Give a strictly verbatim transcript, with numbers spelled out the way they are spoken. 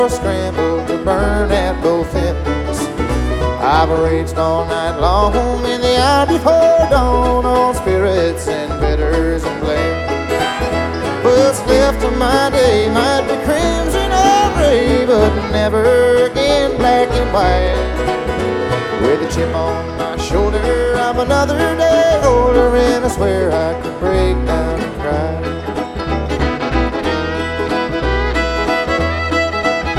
scrambled to burn at both ends. I've raged all night long in the hour before dawn on spirits and bitters and blame. What's left of my day might be crimson or gray, but never again black and white. With a chip on my shoulder, I'm another